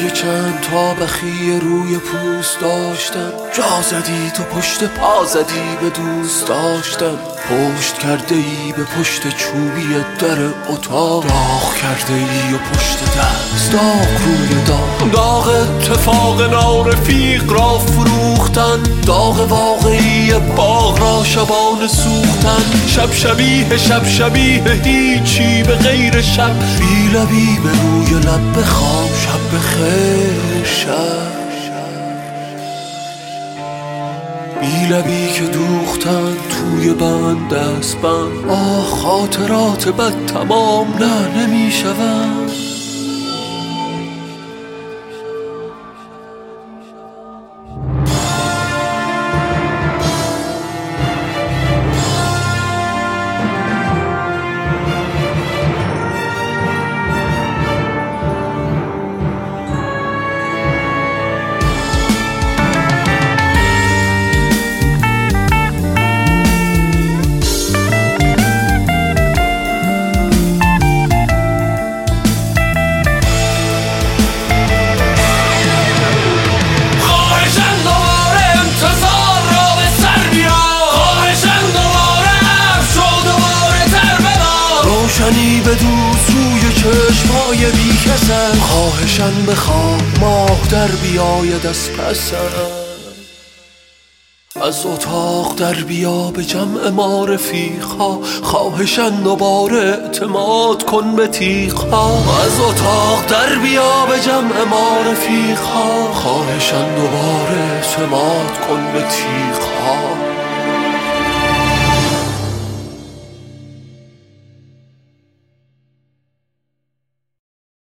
روی چند تا بخیه روی پوست داشتم، جا زدی تو پشت پا زدی به دوست داشتم، پشت کرده ای به پشت چوبی در اتاق، داغ کرده ای و پشت دست داغ روی داغ اتفاق نارفیق را فروختن، داغ واقعی باغ را شبانه سوختن، شب شبیه هیچی به غیر شب، بی لبی به روی لب بخواب شب بخیر شب، بی لبی که دوختن توی بند دست بند، آه خاطرات بد تمام نه نمیشوند. روشنی به دوست روی چشمای بی کسم، خواهشن بخواه ماه در بیاید از پسم، از اتاق در بیا به جمع ما رفیقها، خواهشن دوباره اعتماد کن به تیغها، از اتاق در بیا به جمع ما رفیقها، خواهشن دوباره اعتماد کن به تیغها.